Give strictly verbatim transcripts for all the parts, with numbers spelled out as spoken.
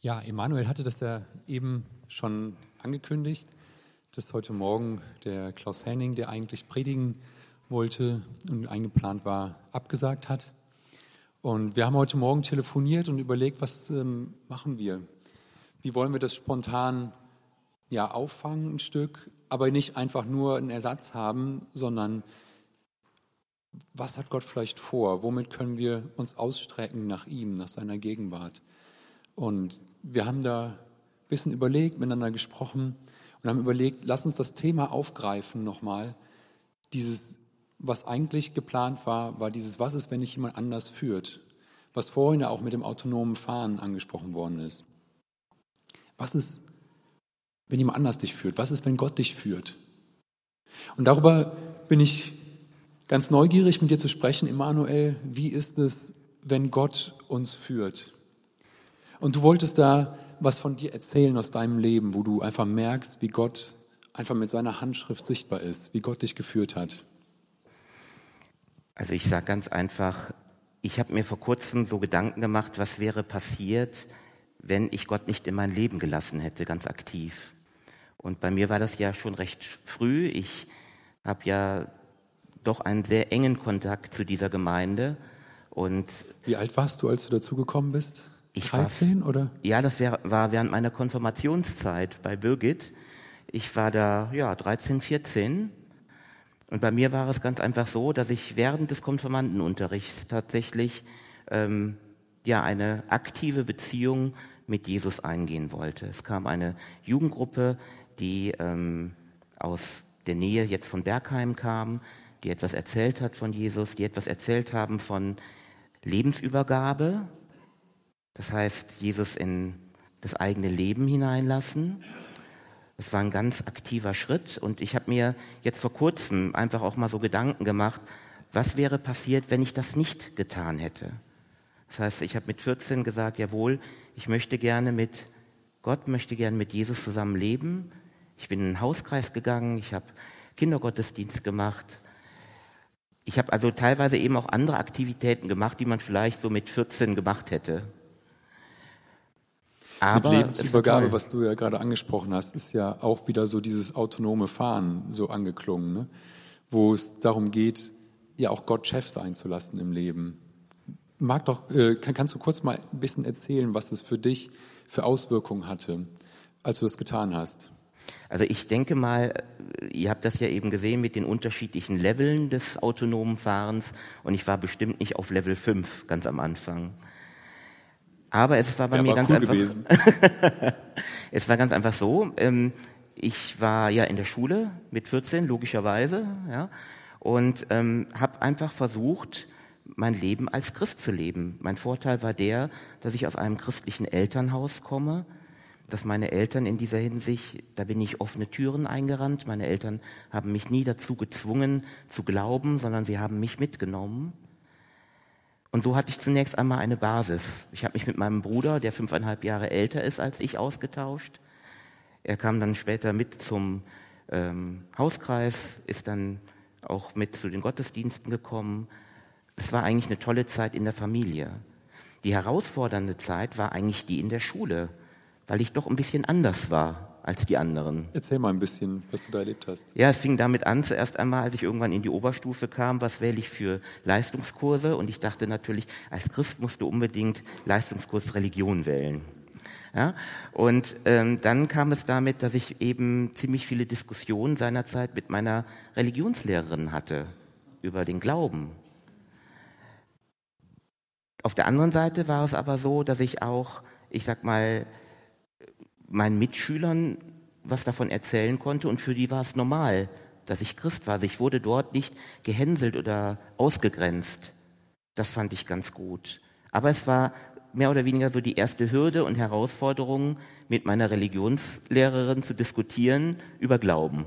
Ja, Emanuel hatte das ja eben schon angekündigt, dass heute Morgen der Klaus Henning, der eigentlich predigen wollte und eingeplant war, abgesagt hat. Und wir haben heute Morgen telefoniert und überlegt, was ähm, machen wir? Wie wollen wir das spontan ja, auffangen, ein Stück, aber nicht einfach nur einen Ersatz haben, sondern was hat Gott vielleicht vor? Womit können wir uns ausstrecken nach ihm, nach seiner Gegenwart? Und wir haben da ein bisschen überlegt, miteinander gesprochen und haben überlegt, lass uns das Thema aufgreifen nochmal. Dieses, was eigentlich geplant war, war dieses, was ist, wenn dich jemand anders führt? Was vorhin ja auch mit dem autonomen Fahren angesprochen worden ist. Was ist, wenn jemand anders dich führt? Was ist, wenn Gott dich führt? Und darüber bin ich ganz neugierig, mit dir zu sprechen, Emanuel. Wie ist es, wenn Gott uns führt? Und du wolltest da was von dir erzählen aus deinem Leben, wo du einfach merkst, wie Gott einfach mit seiner Handschrift sichtbar ist, wie Gott dich geführt hat. Also ich sage ganz einfach, ich habe mir vor kurzem so Gedanken gemacht, was wäre passiert, wenn ich Gott nicht in mein Leben gelassen hätte, ganz aktiv. Und bei mir war das ja schon recht früh. Ich habe ja doch einen sehr engen Kontakt zu dieser Gemeinde. Und wie alt warst du, als du dazugekommen bist? Ich dreizehn war, oder? Ja, das wär, war während meiner Konfirmationszeit bei Birgit. Ich war da ja dreizehn, vierzehn. Und bei mir war es ganz einfach so, dass ich während des Konfirmandenunterrichts tatsächlich ähm, ja eine aktive Beziehung mit Jesus eingehen wollte. Es kam eine Jugendgruppe, die ähm, aus der Nähe jetzt von Bergheim kam, die etwas erzählt hat von Jesus, die etwas erzählt haben von Lebensübergabe. Das heißt, Jesus in das eigene Leben hineinlassen. Das war ein ganz aktiver Schritt. Und ich habe mir jetzt vor kurzem einfach auch mal so Gedanken gemacht, was wäre passiert, wenn ich das nicht getan hätte. Das heißt, ich habe mit vierzehn gesagt, jawohl, ich möchte gerne mit Gott, möchte gerne mit Jesus zusammen leben. Ich bin in einen Hauskreis gegangen, ich habe Kindergottesdienst gemacht. Ich habe also teilweise eben auch andere Aktivitäten gemacht, die man vielleicht so mit vierzehn gemacht hätte. Aber mit Lebensübergabe, was du ja gerade angesprochen hast, ist ja auch wieder so dieses autonome Fahren so angeklungen, ne? Wo es darum geht, ja auch Gott Chef sein zu lassen im Leben. Mag doch, äh, kann, kannst du kurz mal ein bisschen erzählen, was es für dich für Auswirkungen hatte, als du das getan hast? Also ich denke mal, ihr habt das ja eben gesehen mit den unterschiedlichen Leveln des autonomen Fahrens und ich war bestimmt nicht auf Level fünf ganz am Anfang. Aber es war bei ja, mir war ganz cool einfach. Gewesen. Es war ganz einfach so. Ähm, ich war ja in der Schule mit vierzehn, logischerweise, ja, und ähm, habe einfach versucht, mein Leben als Christ zu leben. Mein Vorteil war der, dass ich aus einem christlichen Elternhaus komme, dass meine Eltern in dieser Hinsicht, da bin ich offene Türen eingerannt. Meine Eltern haben mich nie dazu gezwungen zu glauben, sondern sie haben mich mitgenommen. Und so hatte ich zunächst einmal eine Basis. Ich habe mich mit meinem Bruder, der fünfeinhalb Jahre älter ist als ich, ausgetauscht. Er kam dann später mit zum ähm, Hauskreis, ist dann auch mit zu den Gottesdiensten gekommen. Es war eigentlich eine tolle Zeit in der Familie. Die herausfordernde Zeit war eigentlich die in der Schule, weil ich doch ein bisschen anders war als die anderen. Erzähl mal ein bisschen, was du da erlebt hast. Ja, es fing damit an, zuerst einmal, als ich irgendwann in die Oberstufe kam, was wähle ich für Leistungskurse? Und ich dachte natürlich, als Christ musst du unbedingt Leistungskurs Religion wählen. Ja? Und ähm, dann kam es damit, dass ich eben ziemlich viele Diskussionen seinerzeit mit meiner Religionslehrerin hatte über den Glauben. Auf der anderen Seite war es aber so, dass ich auch, ich sag mal, meinen Mitschülern was davon erzählen konnte und für die war es normal, dass ich Christ war. Also ich wurde dort nicht gehänselt oder ausgegrenzt. Das fand ich ganz gut. Aber es war mehr oder weniger so die erste Hürde und Herausforderung, mit meiner Religionslehrerin zu diskutieren über Glauben.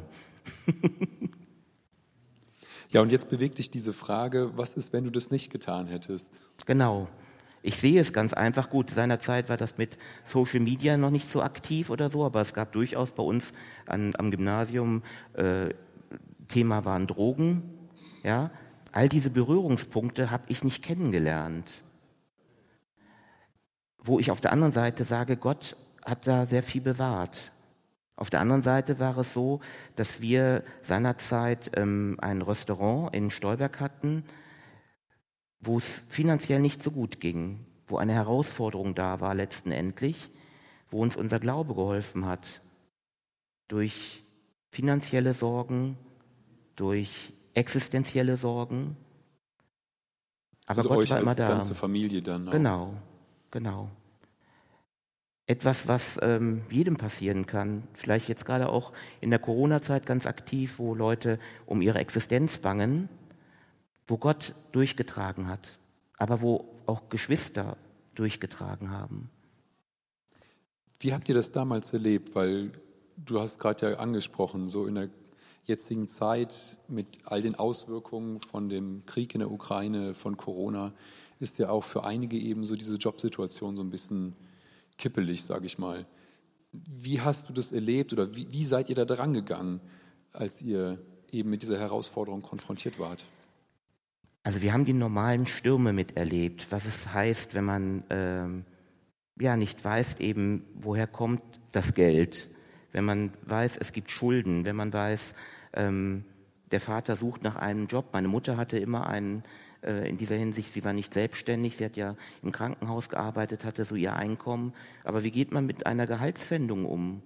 Ja, und jetzt bewegt dich diese Frage, was ist, wenn du das nicht getan hättest? Genau. Ich sehe es ganz einfach. Gut, seinerzeit war das mit Social Media noch nicht so aktiv oder so, aber es gab durchaus bei uns an, am Gymnasium, äh, Thema waren Drogen. Ja? All diese Berührungspunkte habe ich nicht kennengelernt. wo ich auf der anderen Seite sage, Gott hat da sehr viel bewahrt. Auf der anderen Seite war es so, dass wir seinerzeit ähm, ein Restaurant in Stolberg hatten, wo es finanziell nicht so gut ging, wo eine Herausforderung da war letzten Endlich, wo uns unser Glaube geholfen hat. Durch finanzielle Sorgen, durch existenzielle Sorgen. Aber also Gott euch war als immer da. ganze Familie dann auch. Genau, genau. Etwas, was ähm, jedem passieren kann. Vielleicht jetzt gerade auch in der Corona-Zeit ganz aktiv, wo Leute um ihre Existenz bangen, wo Gott durchgetragen hat, aber wo auch Geschwister durchgetragen haben. Wie habt ihr das damals erlebt? Weil du hast gerade ja angesprochen, so in der jetzigen Zeit mit all den Auswirkungen von dem Krieg in der Ukraine, von Corona, ist ja auch für einige eben so diese Jobsituation so ein bisschen kippelig, sage ich mal. Wie hast du das erlebt oder wie, wie seid ihr da dran gegangen, als ihr eben mit dieser Herausforderung konfrontiert wart? Also wir haben die normalen Stürme miterlebt, was es heißt, wenn man ähm, ja nicht weiß eben, woher kommt das Geld, wenn man weiß, es gibt Schulden, wenn man weiß, ähm, der Vater sucht nach einem Job. Meine Mutter hatte immer einen, äh, in dieser Hinsicht, sie war nicht selbstständig, sie hat ja im Krankenhaus gearbeitet, hatte so ihr Einkommen. Aber wie geht man mit einer Gehaltspfändung um?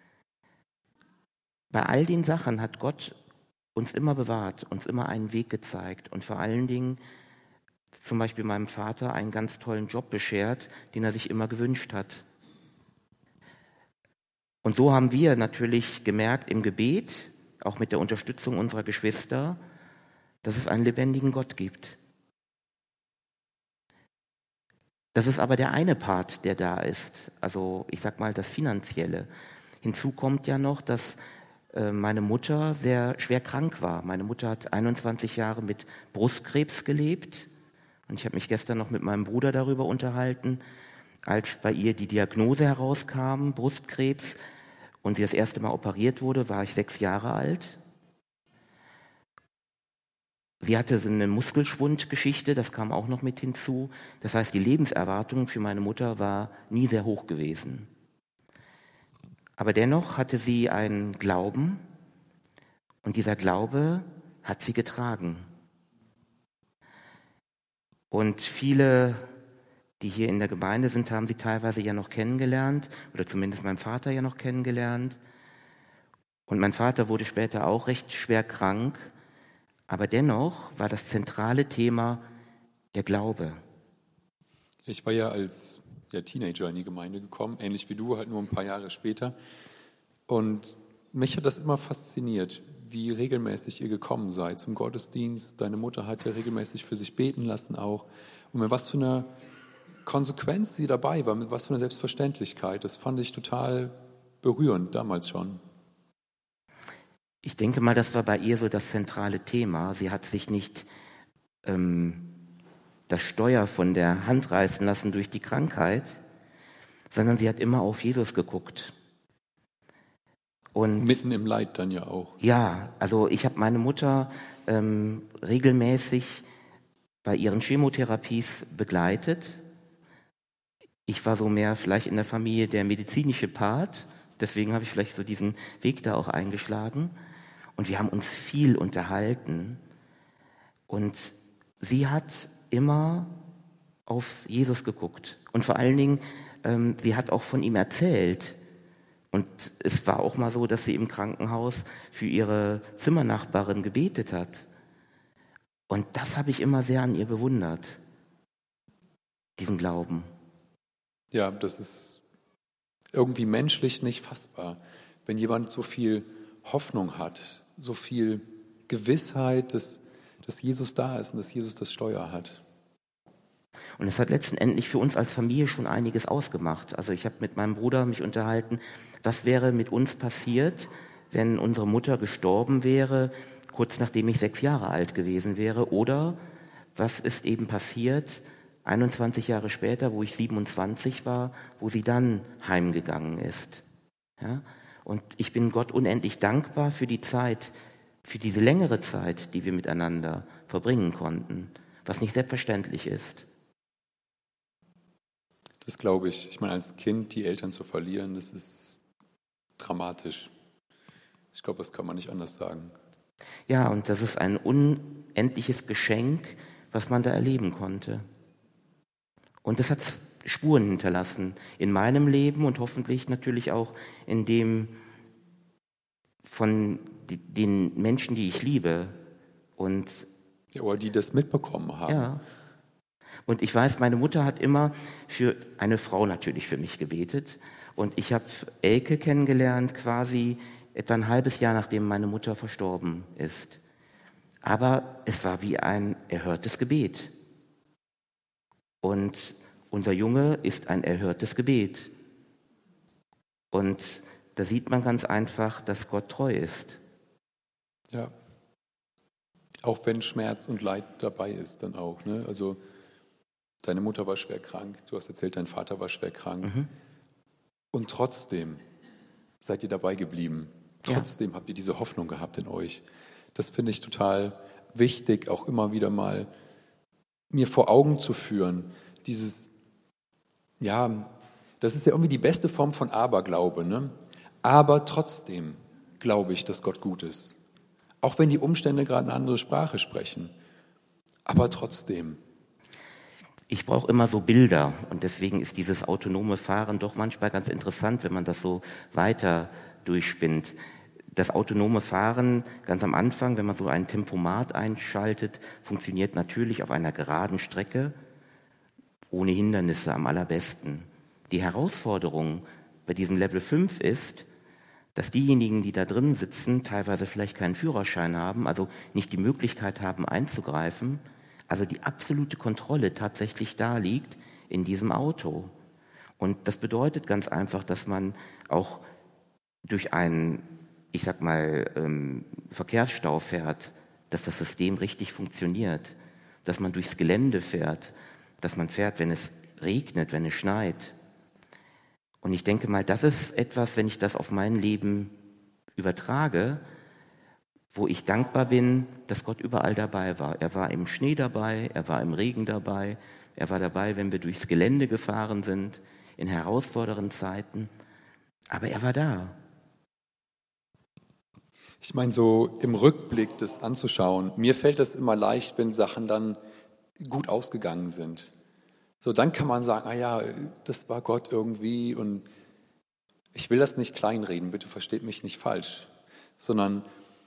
Bei all den Sachen hat Gott uns immer bewahrt, uns immer einen Weg gezeigt und vor allen Dingen zum Beispiel meinem Vater einen ganz tollen Job beschert, den er sich immer gewünscht hat. Und so haben wir natürlich gemerkt im Gebet, auch mit der Unterstützung unserer Geschwister, dass es einen lebendigen Gott gibt. Das ist aber der eine Part, der da ist, also ich sag mal das Finanzielle. Hinzu kommt ja noch, dass äh, meine Mutter sehr schwer krank war. Meine Mutter hat einundzwanzig Jahre mit Brustkrebs gelebt und ich habe mich gestern noch mit meinem Bruder darüber unterhalten, als bei ihr die Diagnose herauskam, Brustkrebs, und sie das erste Mal operiert wurde, war ich sechs Jahre alt. Sie hatte so eine Muskelschwundgeschichte, das kam auch noch mit hinzu. Das heißt, die Lebenserwartung für meine Mutter war nie sehr hoch gewesen. Aber dennoch hatte sie einen Glauben und dieser Glaube hat sie getragen. Und viele, die hier in der Gemeinde sind, haben sie teilweise ja noch kennengelernt oder zumindest mein Vater ja noch kennengelernt. Und mein Vater wurde später auch recht schwer krank. Aber dennoch war das zentrale Thema der Glaube. Ich war ja als ja, Teenager in die Gemeinde gekommen, ähnlich wie du, halt nur ein paar Jahre später. Und mich hat das immer fasziniert, wie regelmäßig ihr gekommen seid zum Gottesdienst. Deine Mutter hat ja regelmäßig für sich beten lassen auch. Und mit was für einer Konsequenz sie dabei war, mit was für einer Selbstverständlichkeit. Das fand ich total berührend, damals schon. Ich denke mal, das war bei ihr so das zentrale Thema. Sie hat sich nicht ähm, das Steuer von der Hand reißen lassen durch die Krankheit, sondern sie hat immer auf Jesus geguckt. Und mitten im Leid dann ja auch. Ja, also ich habe meine Mutter ähm, regelmäßig bei ihren Chemotherapies begleitet. Ich war so mehr vielleicht in der Familie der medizinische Part, deswegen habe ich vielleicht so diesen Weg da auch eingeschlagen. Und wir haben uns viel unterhalten. Und sie hat immer auf Jesus geguckt. Und vor allen Dingen, ähm, sie hat auch von ihm erzählt. Und es war auch mal so, dass sie im Krankenhaus für ihre Zimmernachbarin gebetet hat. Und das habe ich immer sehr an ihr bewundert, diesen Glauben. Ja, das ist irgendwie menschlich nicht fassbar, wenn jemand so viel Hoffnung hat, so viel Gewissheit, dass, dass Jesus da ist und dass Jesus das Steuer hat. Und es hat letzten Endlich für uns als Familie schon einiges ausgemacht. Also ich habe mit meinem Bruder mich unterhalten, was wäre mit uns passiert, wenn unsere Mutter gestorben wäre, kurz nachdem ich sechs Jahre alt gewesen wäre, oder was ist eben passiert, einundzwanzig Jahre später, wo ich siebenundzwanzig war, wo sie dann heimgegangen ist. Ja? Und ich bin Gott unendlich dankbar für die Zeit, für diese längere Zeit, die wir miteinander verbringen konnten, was nicht selbstverständlich ist. Das glaube ich. Ich meine, als Kind die Eltern zu verlieren, das ist dramatisch. Ich glaube, das kann man nicht anders sagen. Ja, und das ist ein unendliches Geschenk, was man da erleben konnte. Und das hat Spuren hinterlassen in meinem Leben und hoffentlich natürlich auch in dem von die, den Menschen, die ich liebe. Und ja, oder die das mitbekommen haben. Ja. Und ich weiß, meine Mutter hat immer für eine Frau natürlich für mich gebetet. Und ich habe Elke kennengelernt quasi etwa ein halbes Jahr, nachdem meine Mutter verstorben ist. Aber es war wie ein erhörtes Gebet. Und unser Junge ist ein erhörtes Gebet. Und da sieht man ganz einfach, dass Gott treu ist. Ja. Auch wenn Schmerz und Leid dabei ist, dann auch. Ne? Also deine Mutter war schwer krank, du hast erzählt, dein Vater war schwer krank. Mhm. Und trotzdem seid ihr dabei geblieben. Trotzdem ja. habt ihr diese Hoffnung gehabt in euch. Das finde ich total wichtig, auch immer wieder mal mir vor Augen zu führen. Dieses, ja, das ist ja irgendwie die beste Form von Aberglaube, ne? Aber trotzdem glaube ich, dass Gott gut ist. Auch wenn die Umstände gerade eine andere Sprache sprechen. Aber trotzdem. Ich brauche immer so Bilder und deswegen ist dieses autonome Fahren doch manchmal ganz interessant, wenn man das so weiter durchspinnt. Das autonome Fahren ganz am Anfang, wenn man so ein Tempomat einschaltet, funktioniert natürlich auf einer geraden Strecke ohne Hindernisse am allerbesten. Die Herausforderung bei diesem Level fünf ist, dass diejenigen, die da drin sitzen, teilweise vielleicht keinen Führerschein haben, also nicht die Möglichkeit haben einzugreifen, also die absolute Kontrolle tatsächlich da liegt in diesem Auto. Und das bedeutet ganz einfach, dass man auch durch einen, ich sag mal, ähm, Verkehrsstau fährt, dass das System richtig funktioniert, dass man durchs Gelände fährt, dass man fährt, wenn es regnet, wenn es schneit. Und ich denke mal, das ist etwas, wenn ich das auf mein Leben übertrage, wo ich dankbar bin, dass Gott überall dabei war. Er war im Schnee dabei, er war im Regen dabei, er war dabei, wenn wir durchs Gelände gefahren sind, in herausfordernden Zeiten. Aber er war da. Ich meine, so im Rückblick das anzuschauen, mir fällt das immer leicht, wenn Sachen dann gut ausgegangen sind. So, dann kann man sagen, ah ja, das war Gott irgendwie und ich will das nicht kleinreden, bitte versteht mich nicht falsch, sondern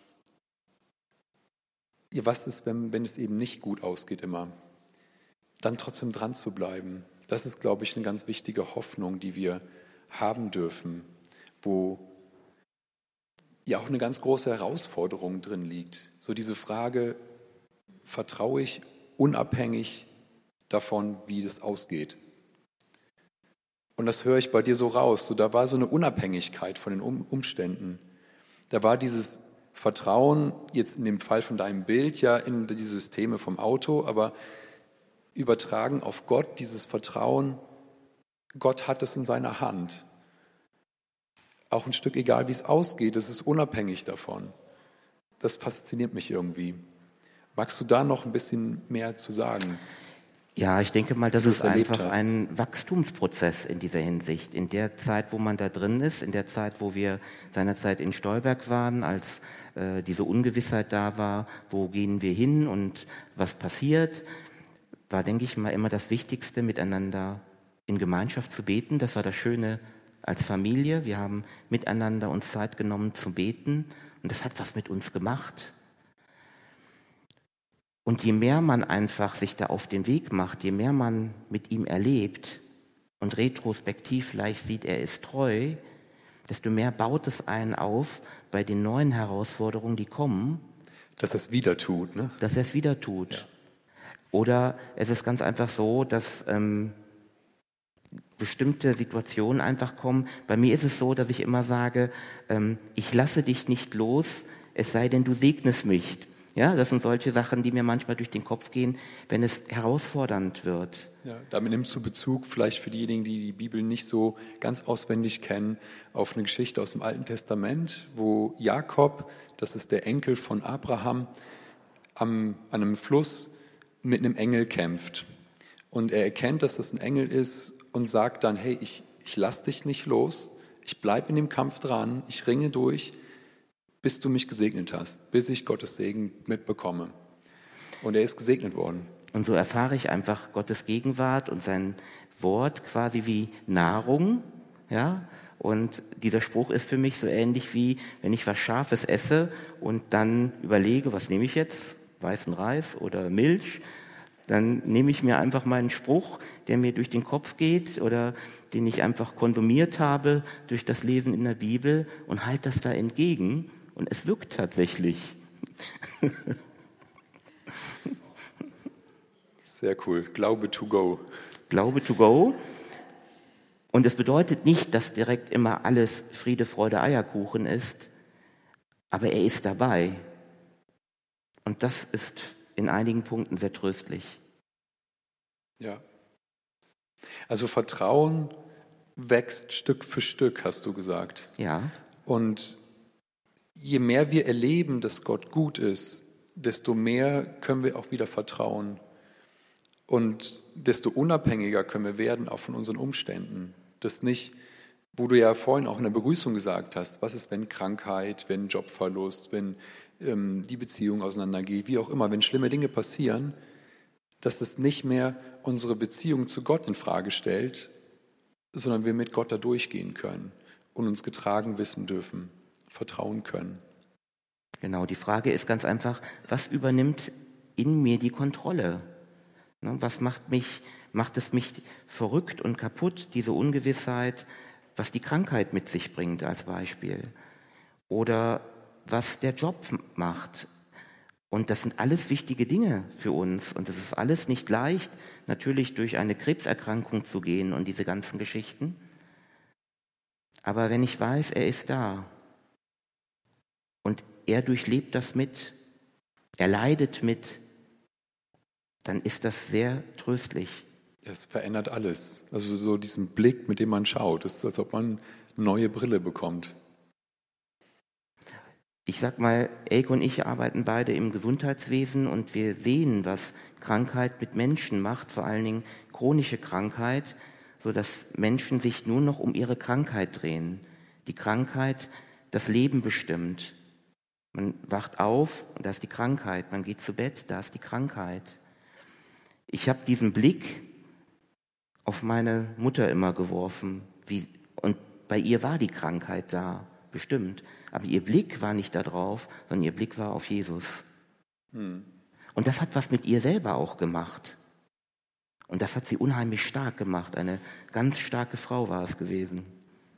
was ist, wenn, wenn es eben nicht gut ausgeht immer? Dann trotzdem dran zu bleiben. Das ist, glaube ich, eine ganz wichtige Hoffnung, die wir haben dürfen, wo ja auch eine ganz große Herausforderung drin liegt. So diese Frage, vertraue ich unabhängig davon, wie das ausgeht? Und das höre ich bei dir so raus. So, da war so eine Unabhängigkeit von den Umständen. Da war dieses Vertrauen, jetzt in dem Fall von deinem Bild, ja in die Systeme vom Auto, aber übertragen auf Gott, dieses Vertrauen, Gott hat es in seiner Hand. Auch ein Stück egal, wie es ausgeht, es ist unabhängig davon. Das fasziniert mich irgendwie. Magst du da noch ein bisschen mehr zu sagen? Ja, ich denke mal, das ist einfach hast. ein Wachstumsprozess in dieser Hinsicht. In der Zeit, wo man da drin ist, in der Zeit, wo wir seinerzeit in Stolberg waren, als äh, diese Ungewissheit da war, wo gehen wir hin und was passiert, war, denke ich mal, immer das Wichtigste, miteinander in Gemeinschaft zu beten. Das war das Schöne als Familie. Wir haben miteinander uns Zeit genommen zu beten und das hat was mit uns gemacht. Und je mehr man einfach sich da auf den Weg macht, je mehr man mit ihm erlebt und retrospektiv vielleicht sieht, er ist treu, desto mehr baut es einen auf bei den neuen Herausforderungen, die kommen. Dass er es wieder tut, ne? Dass er es wieder tut. Ja. Oder es ist ganz einfach so, dass ähm, bestimmte Situationen einfach kommen. Bei mir ist es so, dass ich immer sage, ähm, ich lasse dich nicht los, es sei denn, du segnest mich. Ja, das sind solche Sachen, die mir manchmal durch den Kopf gehen, wenn es herausfordernd wird. Ja, damit nimmst du Bezug, vielleicht für diejenigen, die die Bibel nicht so ganz auswendig kennen, auf eine Geschichte aus dem Alten Testament, wo Jakob, das ist der Enkel von Abraham, am, an einem Fluss mit einem Engel kämpft. Und er erkennt, dass das ein Engel ist und sagt dann, hey, ich, ich lass dich nicht los, ich bleibe in dem Kampf dran, ich ringe durch, bis du mich gesegnet hast, bis ich Gottes Segen mitbekomme. Und er ist gesegnet worden. Und so erfahre ich einfach Gottes Gegenwart und sein Wort quasi wie Nahrung, ja. Und dieser Spruch ist für mich so ähnlich wie, wenn ich was Scharfes esse und dann überlege, was nehme ich jetzt? Weißen Reis oder Milch? Dann nehme ich mir einfach meinen Spruch, der mir durch den Kopf geht oder den ich einfach konsumiert habe durch das Lesen in der Bibel und halte das da entgegen. Und es wirkt tatsächlich. Sehr cool. Glaube to go. Glaube to go. Und es bedeutet nicht, dass direkt immer alles Friede, Freude, Eierkuchen ist, aber er ist dabei. Und das ist in einigen Punkten sehr tröstlich. Ja. Also Vertrauen wächst Stück für Stück, hast du gesagt. Ja. Und je mehr wir erleben, dass Gott gut ist, desto mehr können wir auch wieder vertrauen. Und desto unabhängiger können wir werden, auch von unseren Umständen. Das nicht, wo du ja vorhin auch in der Begrüßung gesagt hast, was ist, wenn Krankheit, wenn Jobverlust, wenn ähm, die Beziehung auseinandergeht, wie auch immer, wenn schlimme Dinge passieren, dass das nicht mehr unsere Beziehung zu Gott in Frage stellt, sondern wir mit Gott da durchgehen können und uns getragen wissen dürfen, vertrauen können. Genau, die Frage ist ganz einfach, was übernimmt in mir die Kontrolle? Was macht mich, macht es mich verrückt und kaputt, diese Ungewissheit, was die Krankheit mit sich bringt als Beispiel? Oder was der Job macht? Und das sind alles wichtige Dinge für uns. Und es ist alles nicht leicht, natürlich durch eine Krebserkrankung zu gehen und diese ganzen Geschichten. Aber wenn ich weiß, er ist da und er durchlebt das mit, er leidet mit, dann ist das sehr tröstlich. Das verändert alles. Also so diesen Blick, mit dem man schaut. Es ist, als ob man eine neue Brille bekommt. Ich sag mal, Elke und ich arbeiten beide im Gesundheitswesen und wir sehen, was Krankheit mit Menschen macht, vor allen Dingen chronische Krankheit, sodass Menschen sich nur noch um ihre Krankheit drehen. Die Krankheit das Leben bestimmt. Man wacht auf, da ist die Krankheit. Man geht zu Bett, da ist die Krankheit. Ich habe diesen Blick auf meine Mutter immer geworfen. Wie, und bei ihr war die Krankheit da, bestimmt. Aber ihr Blick war nicht da drauf, sondern ihr Blick war auf Jesus. Hm. Und das hat was mit ihr selber auch gemacht. Und das hat sie unheimlich stark gemacht. Eine ganz starke Frau war es gewesen.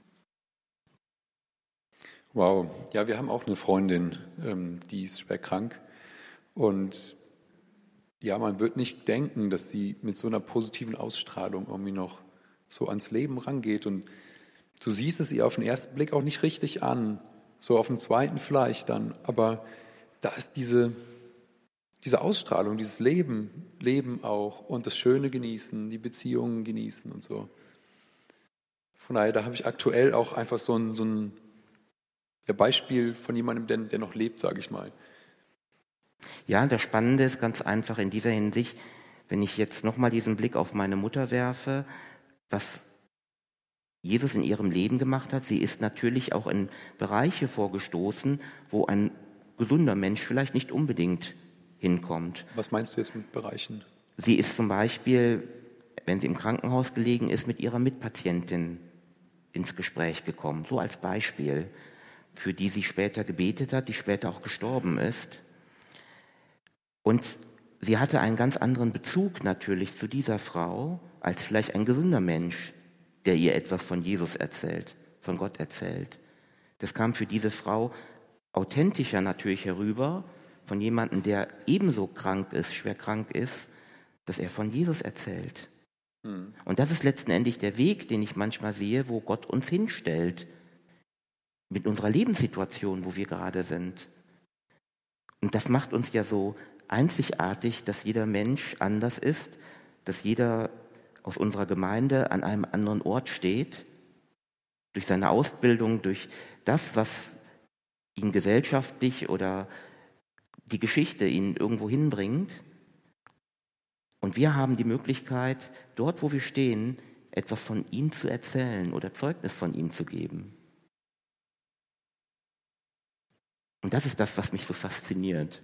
Wow. Ja, wir haben auch eine Freundin, ähm, die ist schwer krank. Und ja, man wird nicht denken, dass sie mit so einer positiven Ausstrahlung irgendwie noch so ans Leben rangeht. Und du siehst es ihr auf den ersten Blick auch nicht richtig an, so auf den zweiten vielleicht dann. Aber da ist diese, diese Ausstrahlung, dieses Leben, Leben auch und das Schöne genießen, die Beziehungen genießen und so. Von daher, da habe ich aktuell auch einfach so ein, so ein ja, Beispiel von jemandem, der, der noch lebt, sage ich mal. Ja, das Spannende ist ganz einfach in dieser Hinsicht, wenn ich jetzt nochmal diesen Blick auf meine Mutter werfe, was Jesus in ihrem Leben gemacht hat. Sie ist natürlich auch in Bereiche vorgestoßen, wo ein gesunder Mensch vielleicht nicht unbedingt hinkommt. Was meinst du jetzt mit Bereichen? Sie ist zum Beispiel, wenn sie im Krankenhaus gelegen ist, mit ihrer Mitpatientin ins Gespräch gekommen. So als Beispiel, für die sie später gebetet hat, die später auch gestorben ist. Und sie hatte einen ganz anderen Bezug natürlich zu dieser Frau als vielleicht ein gesunder Mensch, der ihr etwas von Jesus erzählt, von Gott erzählt. Das kam für diese Frau authentischer natürlich herüber, von jemandem, der ebenso krank ist, schwer krank ist, dass er von Jesus erzählt. Mhm. Und das ist letztendlich der Weg, den ich manchmal sehe, wo Gott uns hinstellt, mit unserer Lebenssituation, wo wir gerade sind. Und das macht uns ja so einzigartig, dass jeder Mensch anders ist, dass jeder aus unserer Gemeinde an einem anderen Ort steht, durch seine Ausbildung, durch das, was ihn gesellschaftlich oder die Geschichte ihn irgendwo hinbringt. Und wir haben die Möglichkeit, dort, wo wir stehen, etwas von ihm zu erzählen oder Zeugnis von ihm zu geben. Und das ist das, was mich so fasziniert.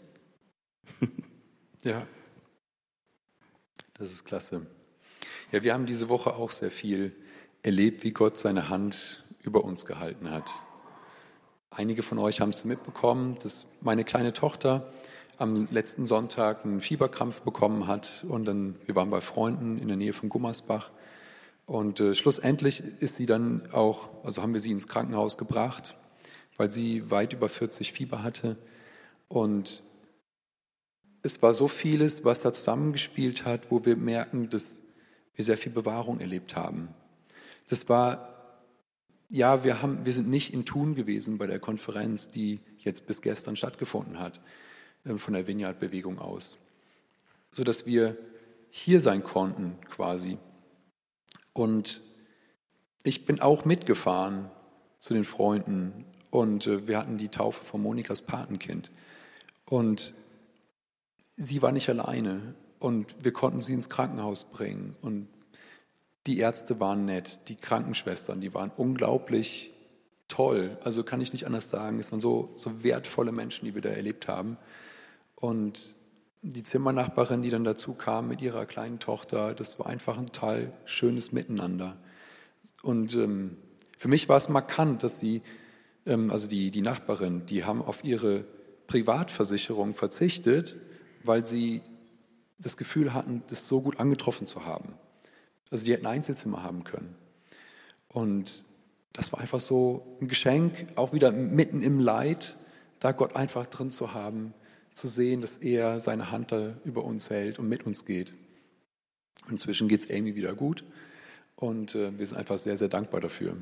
Ja, das ist klasse. Ja, wir haben diese Woche auch sehr viel erlebt, wie Gott seine Hand über uns gehalten hat. Einige von euch haben es mitbekommen, dass meine kleine Tochter am letzten Sonntag einen Fieberkrampf bekommen hat und dann, wir waren bei Freunden in der Nähe von Gummersbach und äh, schlussendlich ist sie dann auch, also haben wir sie ins Krankenhaus gebracht, weil sie weit über vierzig Fieber hatte und es war so vieles, was da zusammengespielt hat, wo wir merken, dass wir sehr viel Bewahrung erlebt haben. Das war, ja, wir haben, wir sind nicht in Thun gewesen bei der Konferenz, die jetzt bis gestern stattgefunden hat, von der Vineyard-Bewegung aus, sodass wir hier sein konnten quasi. Und ich bin auch mitgefahren zu den Freunden und wir hatten die Taufe von Monikas Patenkind. Und sie war nicht alleine und wir konnten sie ins Krankenhaus bringen und die Ärzte waren nett, die Krankenschwestern, die waren unglaublich toll. Also kann ich nicht anders sagen, es waren so, so wertvolle Menschen, die wir da erlebt haben. Und die Zimmernachbarin, die dann dazu kam mit ihrer kleinen Tochter, das war einfach ein total schönes Miteinander. Und ähm, für mich war es markant, dass sie, ähm, also die, die Nachbarin, die haben auf ihre Privatversicherung verzichtet, weil sie das Gefühl hatten, das so gut angetroffen zu haben. Also die hätten Einzelzimmer haben können. Und das war einfach so ein Geschenk, auch wieder mitten im Leid, da Gott einfach drin zu haben, zu sehen, dass er seine Hand da über uns hält und mit uns geht. Inzwischen geht es Amy wieder gut und äh, wir sind einfach sehr, sehr dankbar dafür.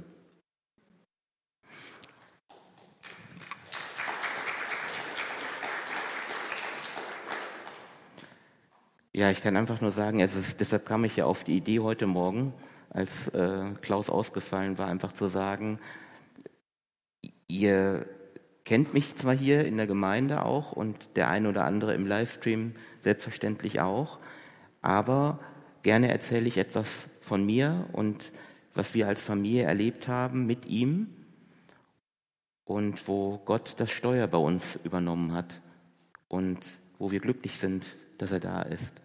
Ja, ich kann einfach nur sagen, also es, deshalb kam ich ja auf die Idee heute Morgen, als äh, Klaus ausgefallen war, einfach zu sagen, ihr kennt mich zwar hier in der Gemeinde auch und der eine oder andere im Livestream selbstverständlich auch, aber gerne erzähle ich etwas von mir und was wir als Familie erlebt haben mit ihm und wo Gott das Steuer bei uns übernommen hat und wo wir glücklich sind, dass er da ist.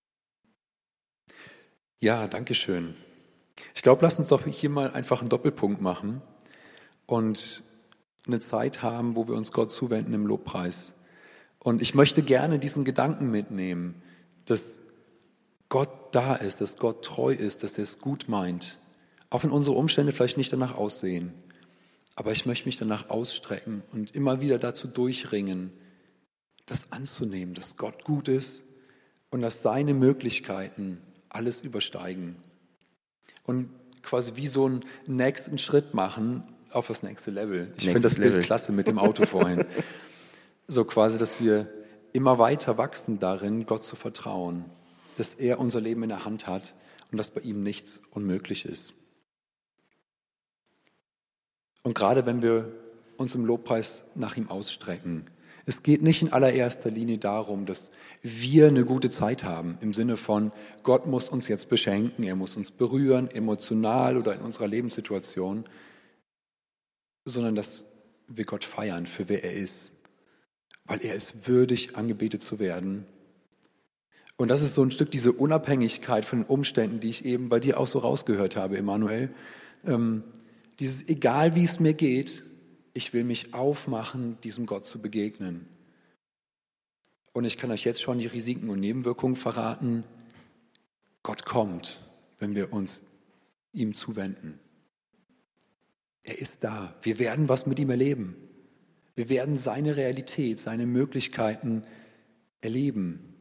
Ja, danke schön. Ich glaube, lass uns doch hier mal einfach einen Doppelpunkt machen und eine Zeit haben, wo wir uns Gott zuwenden im Lobpreis. Und ich möchte gerne diesen Gedanken mitnehmen, dass Gott da ist, dass Gott treu ist, dass er es gut meint. Auch wenn unsere Umstände vielleicht nicht danach aussehen. Aber ich möchte mich danach ausstrecken und immer wieder dazu durchringen, das anzunehmen, dass Gott gut ist und dass seine Möglichkeiten alles übersteigen. Und quasi wie so einen nächsten Schritt machen auf das nächste Level. Ich finde das Bild klasse mit dem Auto vorhin. So quasi, dass wir immer weiter wachsen darin, Gott zu vertrauen, dass er unser Leben in der Hand hat und dass bei ihm nichts unmöglich ist. Und gerade wenn wir uns im Lobpreis nach ihm ausstrecken, es geht nicht in allererster Linie darum, dass wir eine gute Zeit haben, im Sinne von, Gott muss uns jetzt beschenken, er muss uns berühren, emotional oder in unserer Lebenssituation, sondern dass wir Gott feiern, für wer er ist, weil er ist würdig, angebetet zu werden. Und das ist so ein Stück diese Unabhängigkeit von den Umständen, die ich eben bei dir auch so rausgehört habe, Emanuel. Ähm, dieses, egal wie es mir geht, ich will mich aufmachen, diesem Gott zu begegnen. Und ich kann euch jetzt schon die Risiken und Nebenwirkungen verraten. Gott kommt, wenn wir uns ihm zuwenden. Er ist da. Wir werden was mit ihm erleben. Wir werden seine Realität, seine Möglichkeiten erleben.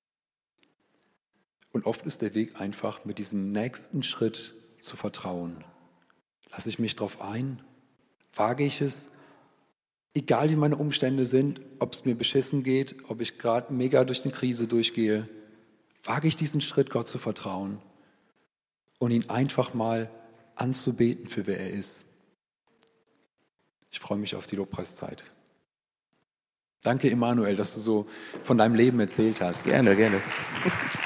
Und oft ist der Weg einfach, mit diesem nächsten Schritt zu vertrauen. Lasse ich mich darauf ein? Wage ich es? Egal wie meine Umstände sind, ob es mir beschissen geht, ob ich gerade mega durch eine Krise durchgehe, wage ich diesen Schritt, Gott zu vertrauen und ihn einfach mal anzubeten, für wer er ist. Ich freue mich auf die Lobpreiszeit. Danke, Emanuel, dass du so von deinem Leben erzählt hast. Gerne, gerne.